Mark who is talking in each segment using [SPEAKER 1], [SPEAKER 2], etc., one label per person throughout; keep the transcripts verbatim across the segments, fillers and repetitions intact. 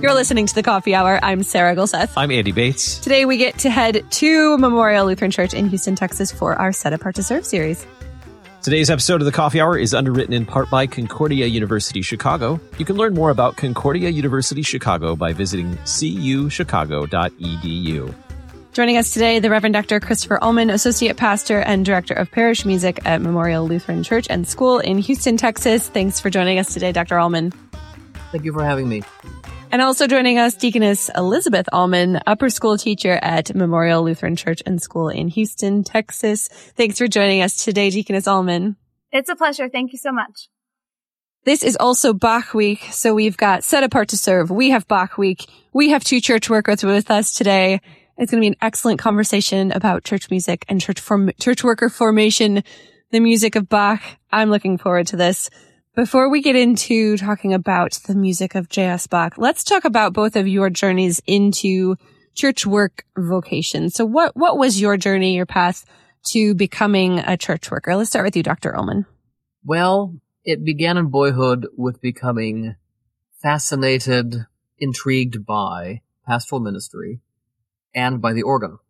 [SPEAKER 1] You're listening to The Coffee Hour. I'm Sarah Gulseth.
[SPEAKER 2] I'm Andy Bates.
[SPEAKER 1] Today we get to head to Memorial Lutheran Church in Houston, Texas for our Set Apart to Serve series.
[SPEAKER 2] Today's episode of The Coffee Hour is underwritten in part by Concordia University Chicago. You can learn more about Concordia University Chicago by visiting c u chicago dot e d u.
[SPEAKER 1] Joining us today, the Reverend Doctor Christopher Ullman, Associate Pastor and Director of Parish Music at Memorial Lutheran Church and School in Houston, Texas. Thanks for joining us today, Doctor Ullman.
[SPEAKER 3] Thank you for having me.
[SPEAKER 1] And also joining us, Deaconess Elizabeth Ullman, upper school teacher at Memorial Lutheran Church and School in Houston, Texas. Thanks for joining us today, Deaconess Ullman.
[SPEAKER 4] It's a pleasure. Thank you so much.
[SPEAKER 1] This is also Bach Week, so we've got Set Apart to Serve. We have Bach Week. We have two church workers with us today. It's going to be an excellent conversation about church music and church form- church worker formation, the music of Bach. I'm looking forward to this. Before we get into talking about the music of J S. Bach, let's talk about both of your journeys into church work vocation. So what, what was your journey, your path to becoming a church worker? Let's start with you, Doctor Ullman.
[SPEAKER 3] Well, it began in boyhood with becoming fascinated, intrigued by pastoral ministry and by the organ.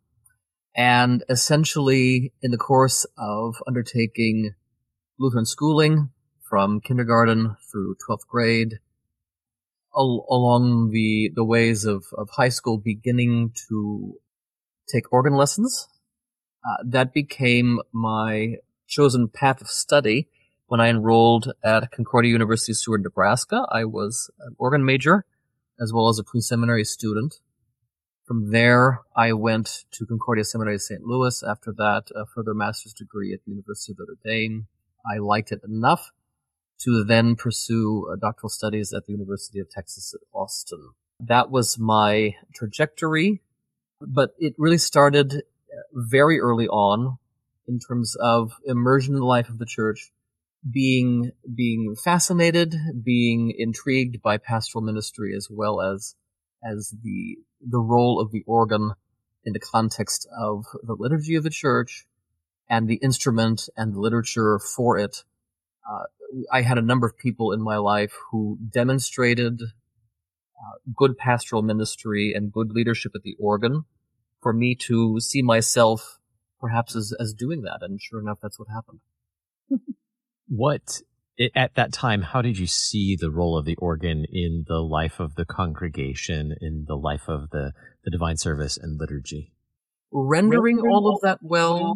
[SPEAKER 3] And essentially, in the course of undertaking Lutheran schooling, from kindergarten through twelfth grade, al- along the, the ways of, of high school, beginning to take organ lessons. Uh, that became my chosen path of study when I enrolled at Concordia University Seward, Nebraska. I was an organ major as well as a pre-seminary student. From there, I went to Concordia Seminary Saint Louis. After that, a further master's degree at the University of Notre Dame. I liked it enough to then pursue uh, doctoral studies at the University of Texas at Austin. That was my trajectory, but it really started very early on in terms of immersion in the life of the church, being being fascinated, being intrigued by pastoral ministry as well as as the the role of the organ in the context of the liturgy of the church and the instrument and the literature for it. Uh, I had a number of people in my life who demonstrated uh, good pastoral ministry and good leadership at the organ for me to see myself perhaps as, as doing that. And sure enough, that's what happened.
[SPEAKER 2] What, at that time, how did you see the role of the organ in the life of the congregation, in the life of the, the divine service and liturgy?
[SPEAKER 3] Rendering all of that well,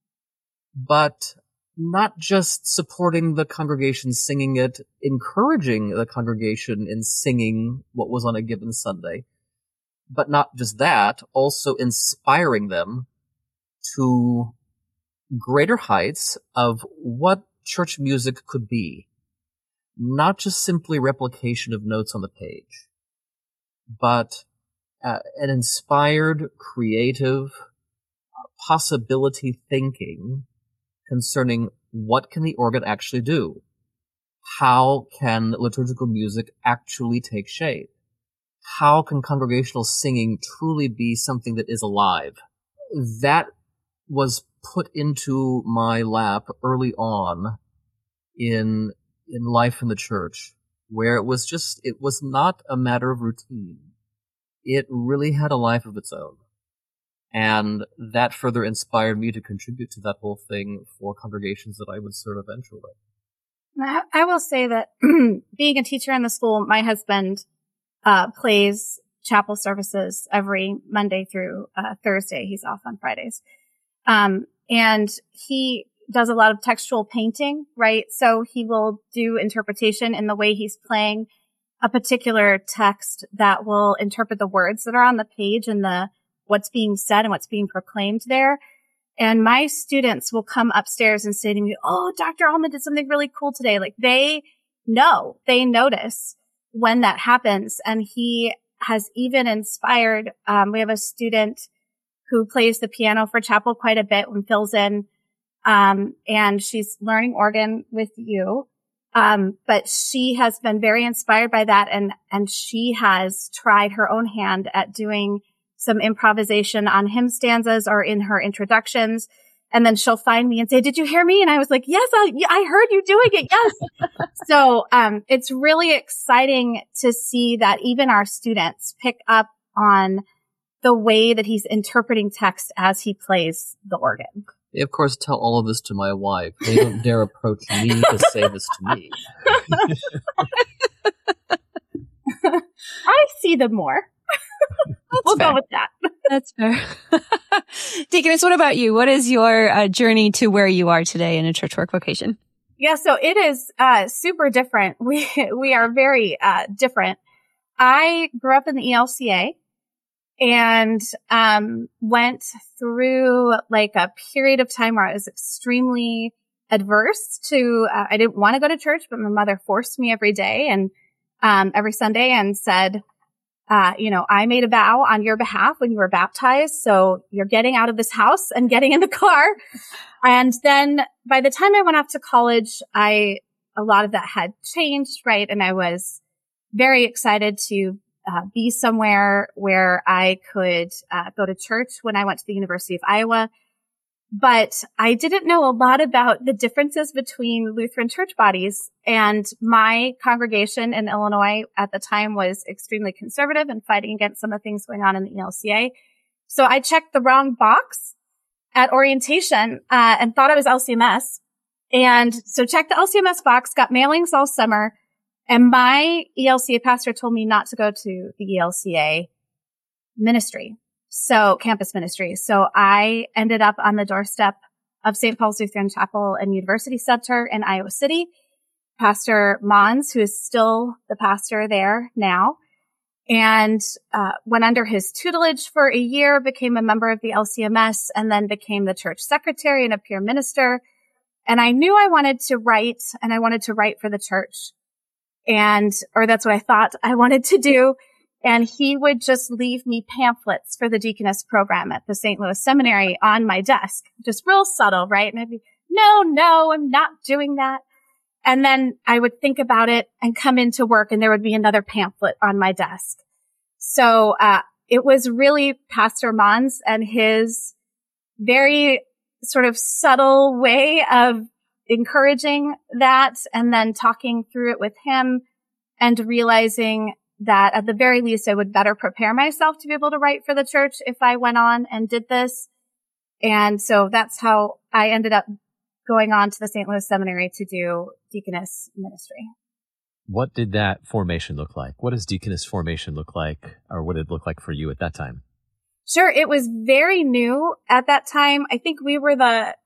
[SPEAKER 3] but not just supporting the congregation singing it, encouraging the congregation in singing what was on a given Sunday. But not just that, also inspiring them to greater heights of what church music could be. Not just simply replication of notes on the page, but uh, an inspired, creative, uh, possibility thinking concerning what can the organ actually do? How can liturgical music actually take shape? How can congregational singing truly be something that is alive? That was put into my lap early on in in life in the church, where it was just, it was not a matter of routine. It really had a life of its own. And that further inspired me to contribute to that whole thing for congregations that I would serve eventually.
[SPEAKER 4] I will say that being a teacher in the school, my husband uh, plays chapel services every Monday through uh, Thursday. He's off on Fridays. Um, and he does a lot of textual painting, right? So he will do interpretation in the way he's playing a particular text that will interpret the words that are on the page and the what's being said and what's being proclaimed there. And my students will come upstairs and say to me, "Oh, Doctor Ullman did something really cool today." Like they know, they notice when that happens. And he has even inspired, um, we have a student who plays the piano for chapel quite a bit and fills in. Um, and she's learning organ with you. Um, but she has been very inspired by that. And, and she has tried her own hand at doing some improvisation on hymn stanzas or in her introductions. And then she'll find me and say, did you hear me? And I was like, yes, I, I heard you doing it. Yes. So, um, it's really exciting to see that even our students pick up on the way that he's interpreting text as he plays the organ.
[SPEAKER 3] They, of course, tell all of this to my wife. They don't dare approach me to say this to me.
[SPEAKER 4] I see them more. We'll
[SPEAKER 1] fair.
[SPEAKER 4] go with that.
[SPEAKER 1] That's fair. Deaconess, what about you? What is your uh, journey to where you are today in a church work vocation?
[SPEAKER 4] Yeah, so it is uh super different. We we are very uh different. I grew up in the E L C A and um went through like a period of time where I was extremely adverse to uh, I didn't want to go to church, but my mother forced me every day and um every Sunday and said, Uh, you know, I made a vow on your behalf when you were baptized. So you're getting out of this house and getting in the car. And then by the time I went off to college, I, a lot of that had changed, right? And I was very excited to uh, be somewhere where I could uh, go to church when I went to the University of Iowa. But I didn't know a lot about the differences between Lutheran church bodies. And my congregation in Illinois at the time was extremely conservative and fighting against some of the things going on in the E L C A. So I checked the wrong box at orientation uh, and thought I was L C M S. And so checked the L C M S box, got mailings all summer. And my E L C A pastor told me not to go to the E L C A ministry. So campus ministry. So I ended up on the doorstep of Saint Paul's Lutheran Chapel and University Center in Iowa City. Pastor Mons, who is still the pastor there now, and uh, went under his tutelage for a year, became a member of the L C M S, and then became the church secretary and a peer minister. And I knew I wanted to write, and I wanted to write for the church. And, or that's what I thought I wanted to do. And he would just leave me pamphlets for the deaconess program at the Saint Louis Seminary on my desk. Just real subtle, right? And I'd be, no, no, I'm not doing that. And then I would think about it and come into work and there would be another pamphlet on my desk. So, uh, it was really Pastor Mons and his very sort of subtle way of encouraging that and then talking through it with him and realizing that at the very least I would better prepare myself to be able to write for the church if I went on and did this. And so that's how I ended up going on to the Saint Louis Seminary to do deaconess ministry.
[SPEAKER 2] What did that formation look like? What does deaconess formation look like, or what did it look like for you at that time?
[SPEAKER 4] Sure. It was very new at that time. I think we were the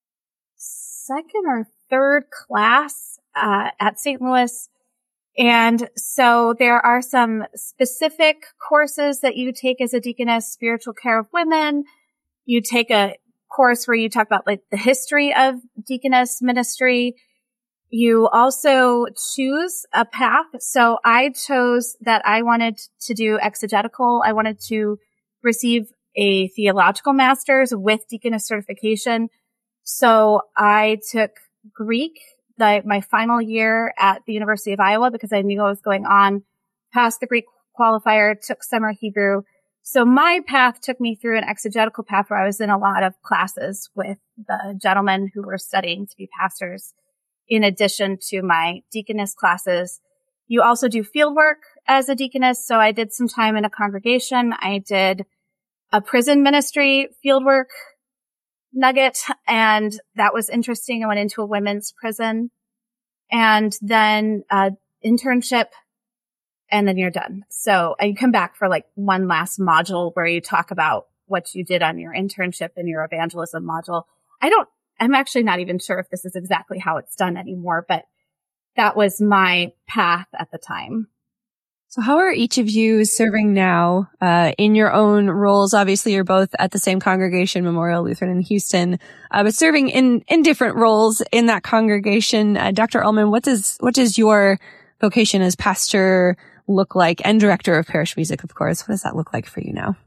[SPEAKER 4] second or third class uh, at Saint Louis. And so there are some specific courses that you take as a deaconess, spiritual care of women. You take a course where you talk about like the history of deaconess ministry. You also choose a path. So I chose that I wanted to do exegetical. I wanted to receive a theological master's with deaconess certification. So I took Greek the, my final year at the University of Iowa because I knew I was going on past the Greek qualifier, took summer Hebrew. So my path took me through an exegetical path where I was in a lot of classes with the gentlemen who were studying to be pastors in addition to my deaconess classes. You also do field work as a deaconess. So I did some time in a congregation. I did a prison ministry field work nugget, and that was interesting. I went into a women's prison and then uh internship, and then you're done. So you come back for like one last module where you talk about what you did on your internship and your evangelism module. I don't, I'm actually not even sure if this is exactly how it's done anymore, but that was my path at the time.
[SPEAKER 1] So how are each of you serving now uh in your own roles? Obviously, you're both at the same congregation, Memorial Lutheran in Houston, uh, but serving in in different roles in that congregation. Uh, Doctor Ullman, what does what does your vocation as pastor look like, and director of parish music, of course? What does that look like for you now?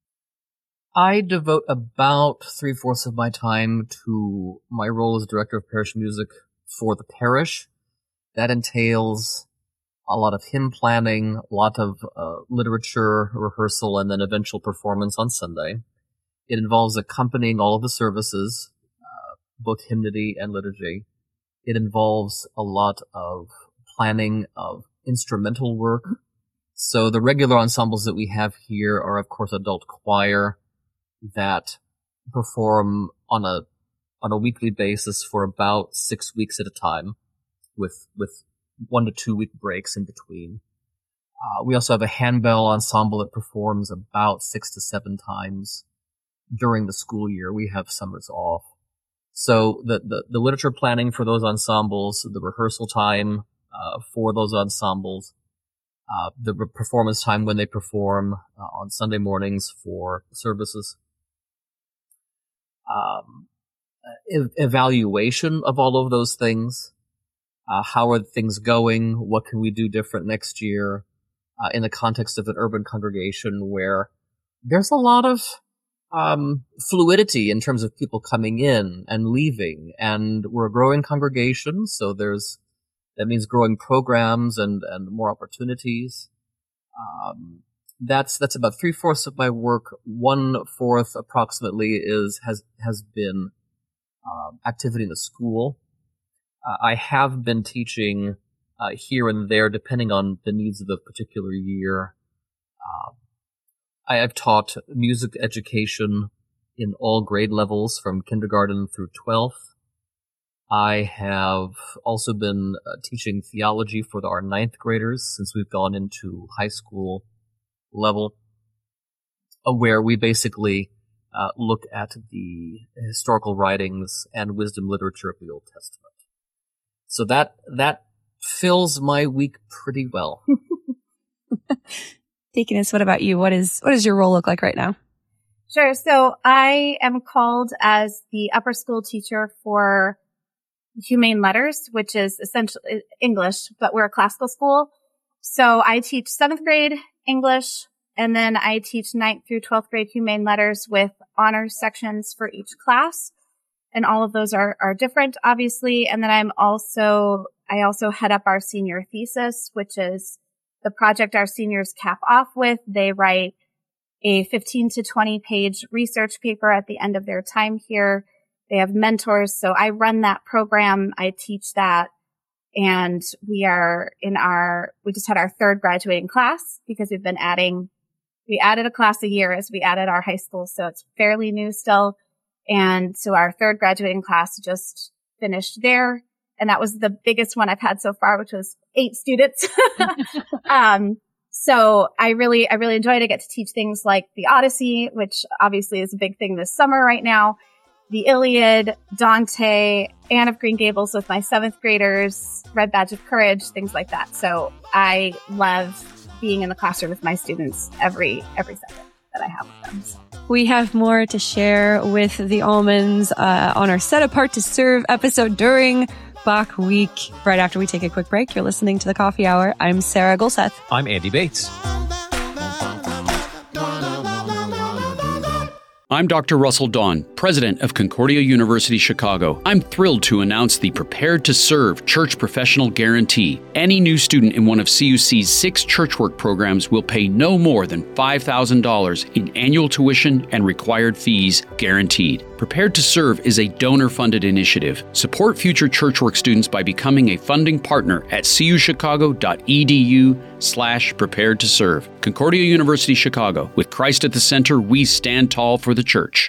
[SPEAKER 3] I devote about three-fourths of my time to my role as director of parish music for the parish. That entails a lot of hymn planning, a lot of uh, literature rehearsal, and then eventual performance on Sunday. It involves accompanying all of the services both hymnody and liturgy. It involves a lot of planning of instrumental work. So the regular ensembles that we have here are, of course, adult choir that perform on a on a weekly basis for about six weeks at a time, with with one to two week breaks in between. Uh, we also have a handbell ensemble that performs about six to seven times during the school year. We have summers off. So the, the, the literature planning for those ensembles, the rehearsal time uh, for those ensembles, uh, the re- performance time when they perform uh, on Sunday mornings for services, um, e- evaluation of all of those things. Uh, how are things going? What can we do different next year? Uh, in the context of an urban congregation where there's a lot of um, fluidity in terms of people coming in and leaving, and we're a growing congregation, so there's that means growing programs and and more opportunities. Um, that's that's about three fourths of my work. One fourth, approximately, is has has been um, activity in the school. Uh, I have been teaching Uh, here and there, depending on the needs of the particular year. Uh, I have taught music education in all grade levels, from kindergarten through twelfth. I have also been uh, teaching theology for the, our ninth graders since we've gone into high school level, uh, where we basically uh, look at the historical writings and wisdom literature of the Old Testament. So that that fills my week pretty well.
[SPEAKER 1] Deaconess, what about you? What is what does your role look like right now?
[SPEAKER 4] Sure. So I am called as the upper school teacher for Humane Letters, which is essentially English, but we're a classical school. So I teach seventh grade English, and then I teach ninth through twelfth grade Humane Letters with honors sections for each class. And all of those are, are different, obviously. And then I'm also, I also head up our senior thesis, which is the project our seniors cap off with. They write a fifteen to twenty page research paper at the end of their time here. They have mentors. So I run that program. I teach that. And we are in our, we just had our third graduating class because we've been adding, we added a class a year as we added our high school. So it's fairly new still. And so our third graduating class just finished there. And that was the biggest one I've had so far, which was eight students. um, so I really, I really enjoyed it. I get to teach things like the Odyssey, which obviously is a big thing this summer right now. The Iliad, Dante, Anne of Green Gables with my seventh graders, Red Badge of Courage, things like that. So I love being in the classroom with my students every, every second that I have with them. So.
[SPEAKER 1] We have more to share with the Allmans uh, on our Set Apart to Serve episode during Bach Week. Right after we take a quick break, you're listening to The Coffee Hour. I'm Sarah Gulseth.
[SPEAKER 2] I'm Andy Bates.
[SPEAKER 5] I'm Doctor Russell Dawn, president of Concordia University Chicago. I'm thrilled to announce the Prepared to Serve Church Professional Guarantee. Any new student in one of C U C's six church work programs will pay no more than five thousand dollars in annual tuition and required fees guaranteed. Prepared to Serve is a donor-funded initiative. Support future church work students by becoming a funding partner at cuchicago.edu slash prepared to serve. Concordia University Chicago. With Christ at the center, we stand tall for the church.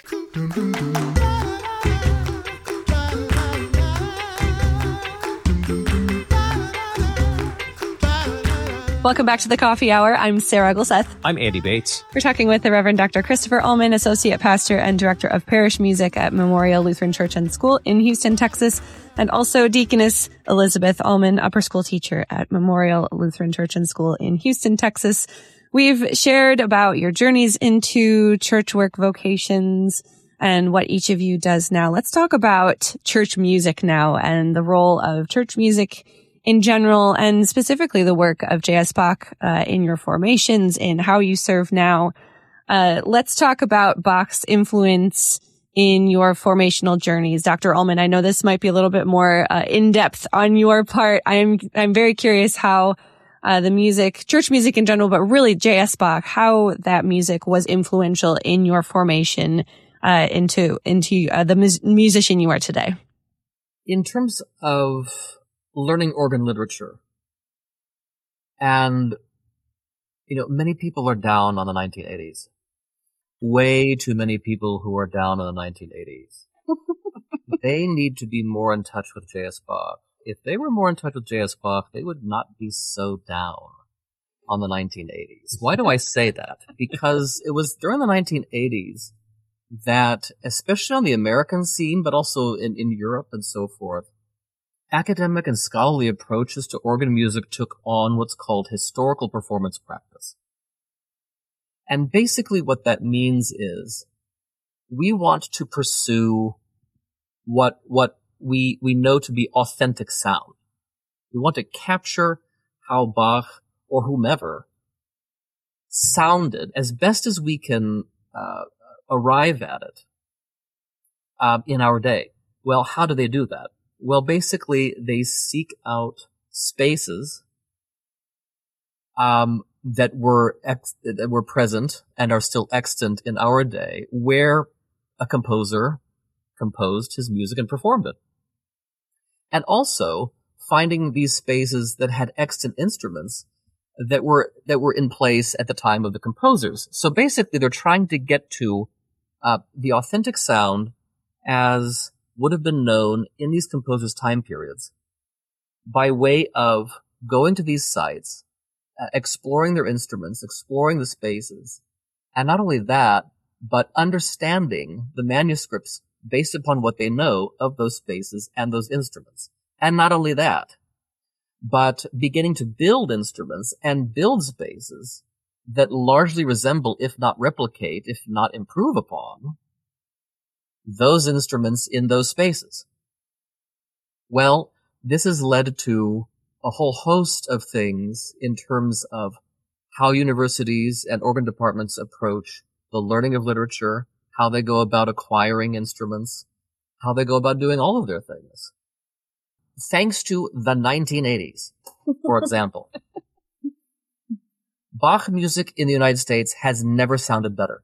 [SPEAKER 1] Welcome back to the Coffee Hour. I'm Sarah Gulseth.
[SPEAKER 2] I'm Andy Bates.
[SPEAKER 1] We're talking with the Reverend Doctor Christopher Allman, Associate Pastor and Director of Parish Music at Memorial Lutheran Church and School in Houston, Texas, and also Deaconess Elizabeth Allman, Upper School Teacher at Memorial Lutheran Church and School in Houston, Texas. We've shared about your journeys into church work vocations and what each of you does now. Let's talk about church music now and the role of church music in general, and specifically the work of J S. Bach uh, in your formations, in how you serve now. Uh, let's talk about Bach's influence in your formational journeys. Doctor Allman, I know this might be a little bit more uh, in-depth on your part. I'm I'm very curious how uh, the music, church music in general, but really J S. Bach, how that music was influential in your formation uh, into into uh, the mus- musician you are today?
[SPEAKER 3] In terms of learning organ literature, and, you know, many people are down on the nineteen eighties. Way too many people who are down on the nineteen eighties. They need to be more in touch with J S. Bach. If they were more in touch with J S. Bach, they would not be so down on the nineteen eighties. Why do I say that? Because it was during the nineteen eighties that, especially on the American scene, but also in, in Europe and so forth, academic and scholarly approaches to organ music took on what's called historical performance practice. And basically what that means is we want to pursue what, what we, we know to be authentic sound. We want to capture how Bach or whomever sounded as best as we can uh, arrive at it uh, in our day. Well, how do they do that? Well, basically, they seek out spaces um, that were ex- that were present and are still extant in our day, where a composer composed his music and performed it, and also finding these spaces that had extant instruments that were that were in place at the time of the composers. So basically, they're trying to get to uh, the authentic sound as would have been known in these composers' time periods by way of going to these sites, uh, exploring their instruments, exploring the spaces, and not only that, but understanding the manuscripts based upon what they know of those spaces and those instruments. And not only that, but beginning to build instruments and build spaces that largely resemble, if not replicate, if not improve upon, those instruments in those spaces. Well, this has led to a whole host of things in terms of how universities and organ departments approach the learning of literature, how they go about acquiring instruments, how they go about doing all of their things. Thanks to the nineteen eighties, for example. Bach music in the United States has never sounded better.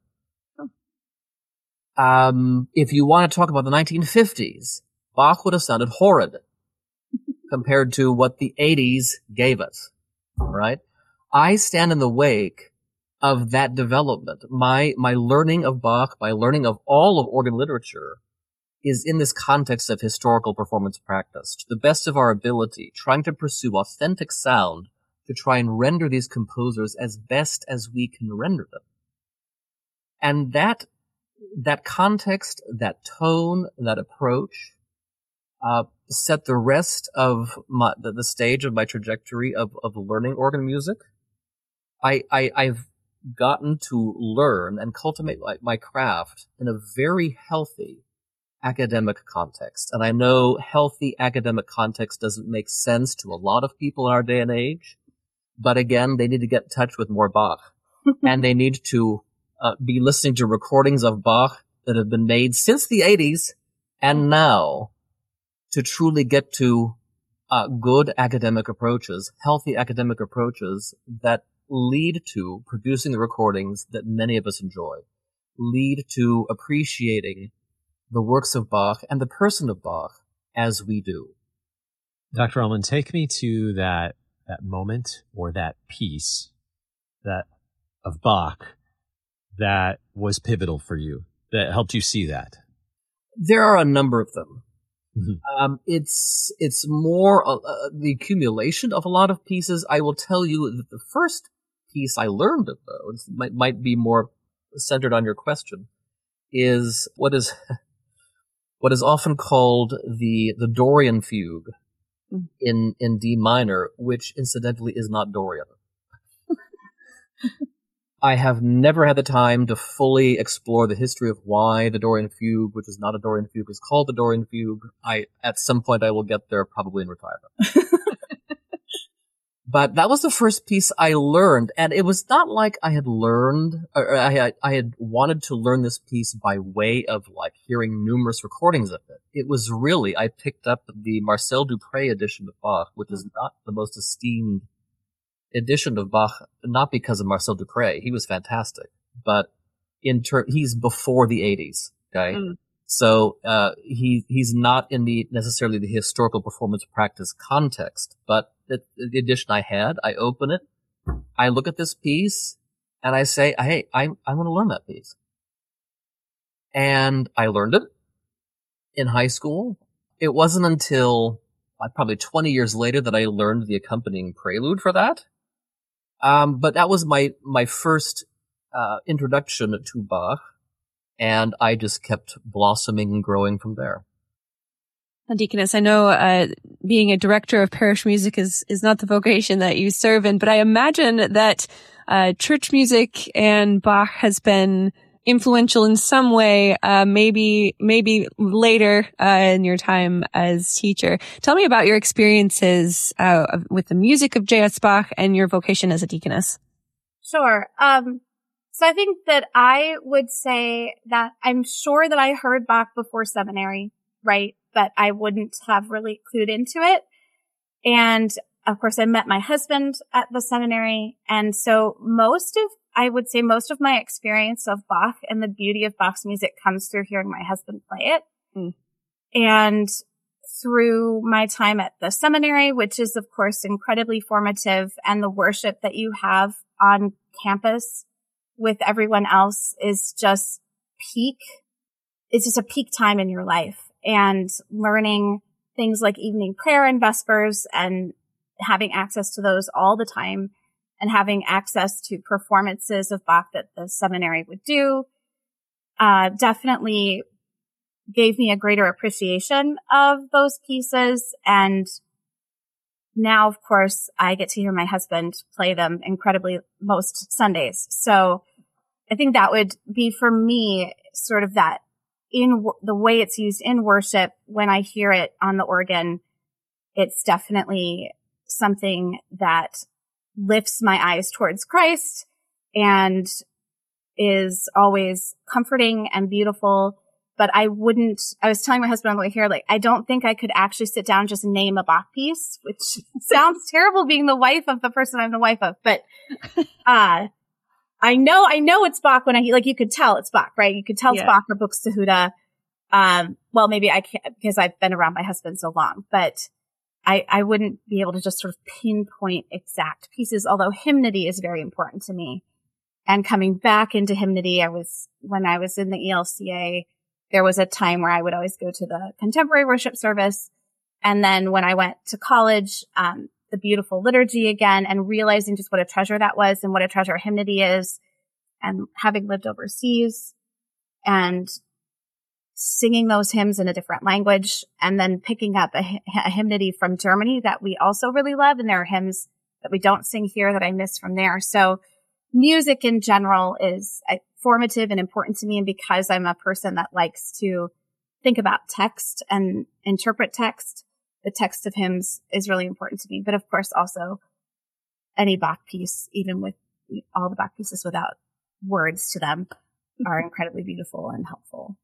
[SPEAKER 3] Um, if you want to talk about the nineteen fifties, Bach would have sounded horrid compared to what the eighties gave us, right? I stand in the wake of that development. My, my learning of Bach, my learning of all of organ literature is in this context of historical performance practice, to the best of our ability, trying to pursue authentic sound to try and render these composers as best as we can render them. And that, that context, that tone, that approach, uh, set the rest of my, the, the stage of my trajectory of, of learning organ music. I, I, I've gotten to learn and cultivate my, my craft in a very healthy academic context. And I know healthy academic context doesn't make sense to a lot of people in our day and age. But again, they need to get in touch with more Bach. And they need to uh, be listening to recordings of Bach that have been made since the eighties and now to truly get to uh, good academic approaches, healthy academic approaches that lead to producing the recordings that many of us enjoy, lead to appreciating the works of Bach and the person of Bach as we do.
[SPEAKER 2] Doctor Ullman, take me to that that moment or that piece that of Bach that was pivotal for you, that helped you see that.
[SPEAKER 3] There are a number of them.
[SPEAKER 2] Mm-hmm.
[SPEAKER 3] Um, it's it's more uh, uh, the accumulation of a lot of pieces. I will tell you that the first piece I learned of, though, it might, might be more centered on your question, is what is what is often called the the Dorian fugue mm. in in D minor, which incidentally is not Dorian. I have never had the time to fully explore the history of why the Dorian fugue, which is not a Dorian fugue, is called the Dorian fugue. I, at some point I will get there, probably in retirement. But that was the first piece I learned, and it was not like I had learned, or I had, I had wanted to learn this piece by way of like hearing numerous recordings of it. It was really, I picked up the Marcel Dupré edition of Bach, which is not the most esteemed edition of Bach, not because of Marcel Dupré, he was fantastic, but in ter- he's before the eighties, Okay.
[SPEAKER 1] Mm.
[SPEAKER 3] So, uh, he, he's not in the necessarily the historical performance practice context, but the, the edition I had, I open it, I look at this piece, and I say, hey, I'm, I'm going to learn that piece. And I learned it in high school. It wasn't until uh, probably twenty years later that I learned the accompanying prelude for that. Um, but that was my, my first, uh, introduction to Bach. And I just kept blossoming and growing from there.
[SPEAKER 1] Deaconess, I know uh, being a director of parish music is, is not the vocation that you serve in, but I imagine that uh, church music and Bach has been influential in some way, uh, maybe maybe later uh, in your time as teacher. Tell me about your experiences uh, with the music of J S. Bach and your vocation as a deaconess.
[SPEAKER 4] Sure. Um So I think that I would say that I'm sure that I heard Bach before seminary, right? But I wouldn't have really clued into it. And of course, I met my husband at the seminary. And so most of, I would say most of my experience of Bach and the beauty of Bach's music comes through hearing my husband play it. Mm. And through my time at the seminary, which is of course incredibly formative, and the worship that you have on campus with everyone else is just peak. It's just a peak time in your life, and learning things like evening prayer and vespers and having access to those all the time, and having access to performances of Bach that the seminary would do, uh, definitely gave me a greater appreciation of those pieces. And now, of course, I get to hear my husband play them incredibly most Sundays. So I think that would be for me sort of that in w- the way it's used in worship. When I hear it on the organ, it's definitely something that lifts my eyes towards Christ and is always comforting and beautiful. But I wouldn't, I was telling my husband on the way here, like, I don't think I could actually sit down and just name a Bach piece, which sounds terrible being the wife of the person I'm the wife of. But, uh, I know, I know it's Bach when I, like, you could tell it's Bach, right? You could tell it's
[SPEAKER 1] Yeah.
[SPEAKER 4] Bach or Buxtehude. Um, well, maybe I can't because I've been around my husband so long, but I, I wouldn't be able to just sort of pinpoint exact pieces, although hymnody is very important to me. And coming back into hymnody, I was, when I was in the E L C A, there was a time where I would always go to the contemporary worship service. And then when I went to college, um, the beautiful liturgy again, and realizing just what a treasure that was and what a treasure hymnody is. And having lived overseas and singing those hymns in a different language, and then picking up a, a hymnody from Germany that we also really love. And there are hymns that we don't sing here that I miss from there. So music in general is uh, formative and important to me. And because I'm a person that likes to think about text and interpret text, the text of hymns is really important to me. But of course, also any Bach piece, even with all the Bach pieces without words to them, are incredibly beautiful and helpful.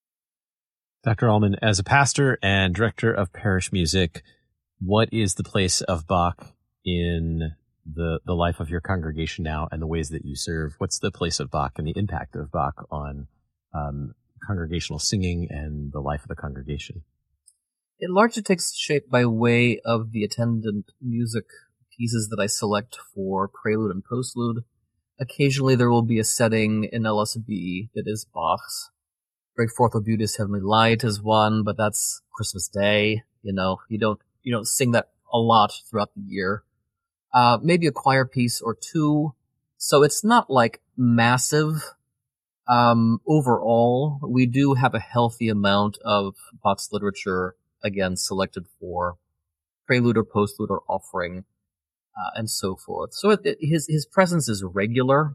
[SPEAKER 2] Doctor Allman, as a pastor and director of parish music, what is the place of Bach in the the life of your congregation now and the ways that you serve? What's the place of Bach and the impact of Bach on um, congregational singing and the life of the congregation?
[SPEAKER 3] It largely takes shape by way of the attendant music pieces that I select for prelude and postlude. Occasionally there will be a setting in L S B that is Bach's. Break Forth, O Beauteous Heavenly Light is one, but that's Christmas Day. You know, you don't you don't sing that a lot throughout the year. Uh, maybe a choir piece or two. So it's not like massive. Um, overall, we do have a healthy amount of Bach's literature, again, selected for prelude or postlude or offering, uh, and so forth. So it, it, his his presence is regular,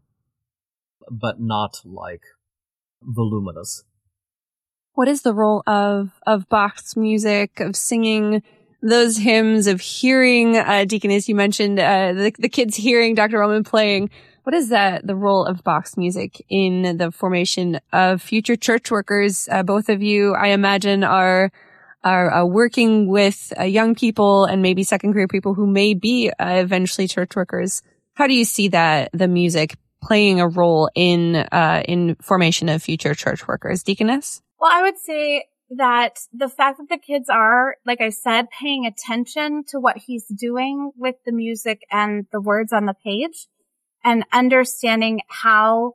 [SPEAKER 3] but not like voluminous.
[SPEAKER 1] What is the role of, of Bach's music, of singing those hymns, of hearing, uh, Deaconess, you mentioned, uh, the, the kids hearing Doctor Allman playing. What is that, the role of Bach's music in the formation of future church workers? Uh, both of you, I imagine, are, are, uh, working with uh, young people and maybe second career people who may be uh, eventually church workers. How do you see that, the music playing a role in, uh, in formation of future church workers? Deaconess?
[SPEAKER 4] Well, I would say that the fact that the kids are, like I said, paying attention to what he's doing with the music and the words on the page and understanding how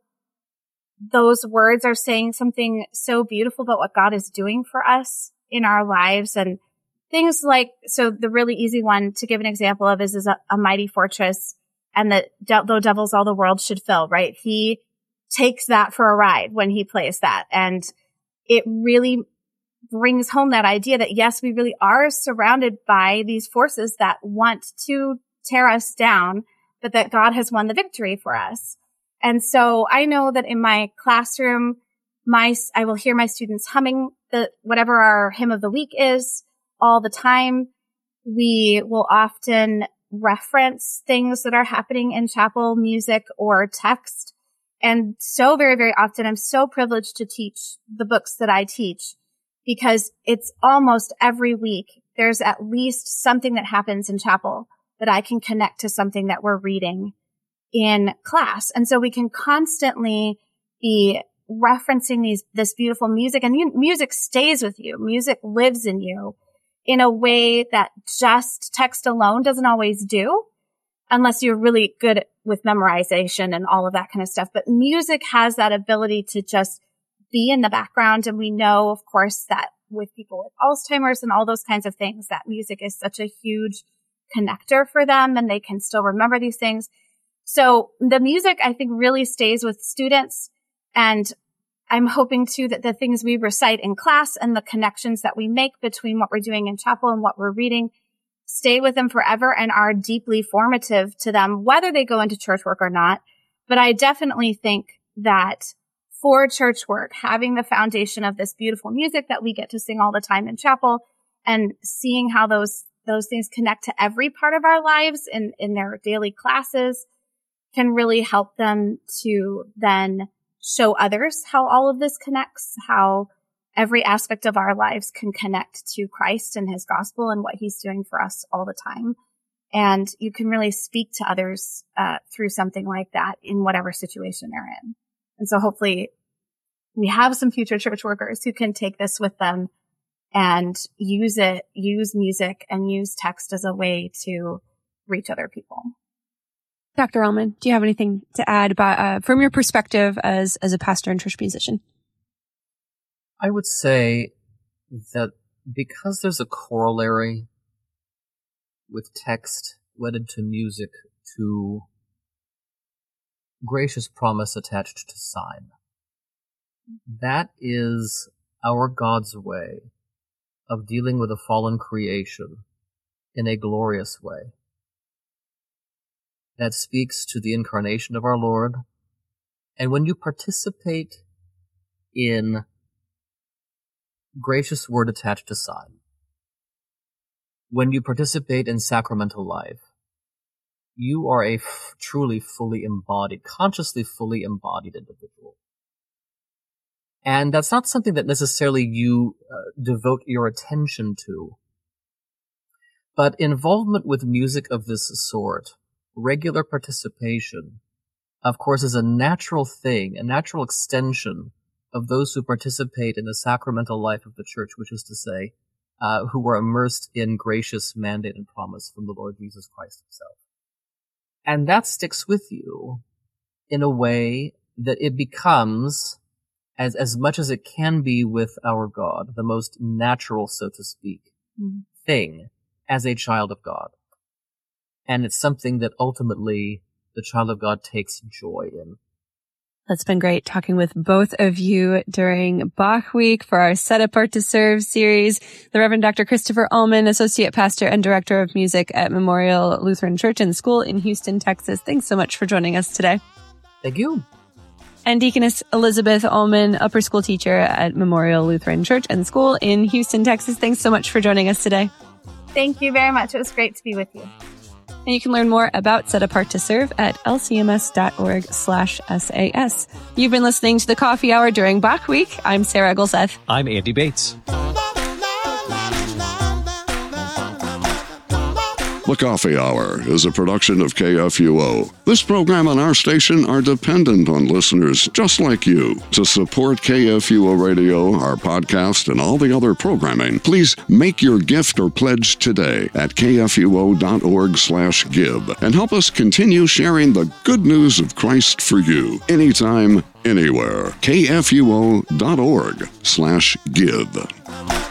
[SPEAKER 4] those words are saying something so beautiful about what God is doing for us in our lives. And things like, so the really easy one to give an example of is, is a, a mighty fortress, and that de- though devils all the world should fill, right? He takes that for a ride when he plays that. And it really brings home that idea that, yes, we really are surrounded by these forces that want to tear us down, but that God has won the victory for us. And so I know that in my classroom, my, I will hear my students humming the, whatever our hymn of the week is all the time. We will often reference things that are happening in chapel, music or text. And so very, very often I'm so privileged to teach the books that I teach, because it's almost every week there's at least something that happens in chapel that I can connect to something that we're reading in class. And so we can constantly be referencing these, this beautiful music, and you, music stays with you. Music lives in you in a way that just text alone doesn't always do, unless you're really good with memorization and all of that kind of stuff. But music has that ability to just be in the background. And we know, of course, that with people with Alzheimer's and all those kinds of things, that music is such a huge connector for them, and they can still remember these things. So the music, I think, really stays with students. And I'm hoping too that the things we recite in class and the connections that we make between what we're doing in chapel and what we're reading stay with them forever and are deeply formative to them, whether they go into church work or not. But I definitely think that for church work, having the foundation of this beautiful music that we get to sing all the time in chapel, and seeing how those those things connect to every part of our lives in, in their daily classes, can really help them to then show others how all of this connects, how every aspect of our lives can connect to Christ and his gospel and what he's doing for us all the time. And you can really speak to others uh, through something like that in whatever situation they're in. And so hopefully we have some future church workers who can take this with them and use it, use music and use text as a way to reach other people.
[SPEAKER 1] Doctor Allman, do you have anything to add about, uh, from your perspective as, as a pastor and church musician?
[SPEAKER 3] I would say that because there's a corollary with text wedded to music to gracious promise attached to sign, that is our God's way of dealing with a fallen creation in a glorious way. That speaks to the incarnation of our Lord. And when you participate in gracious word attached to sign, when you participate in sacramental life, you are a f- truly fully embodied, consciously fully embodied individual. And that's not something that necessarily you uh, devote your attention to. But involvement with music of this sort, regular participation, of course, is a natural thing, a natural extension of those who participate in the sacramental life of the church, which is to say, uh, who were immersed in gracious mandate and promise from the Lord Jesus Christ himself. And that sticks with you in a way that it becomes, as, as much as it can be with our God, the most natural, so to speak, mm-hmm. thing as a child of God. And it's something that ultimately the child of God takes joy in.
[SPEAKER 1] That's been great talking with both of you during Bach Week for our Set Apart to Serve series. The Reverend Doctor Christopher Allman, Associate Pastor and Director of Music at Memorial Lutheran Church and School in Houston, Texas. Thanks so much for joining us today.
[SPEAKER 3] Thank you.
[SPEAKER 1] And Deaconess Elizabeth Allman, Upper School Teacher at Memorial Lutheran Church and School in Houston, Texas. Thanks so much for joining us today.
[SPEAKER 4] Thank you very much. It was great to be with you.
[SPEAKER 1] And you can learn more about Set Apart to Serve at lcms.org slash SAS. You've been listening to the Coffee Hour during Bach Week. I'm Sarah Golseth.
[SPEAKER 2] I'm Andy Bates.
[SPEAKER 6] The Coffee Hour is a production of K F U O. This program and our station are dependent on listeners just like you. To support K F U O Radio, our podcast, and all the other programming, please make your gift or pledge today at kfuo.org slash give and help us continue sharing the good news of Christ for you anytime, anywhere. kfuo.org slash give.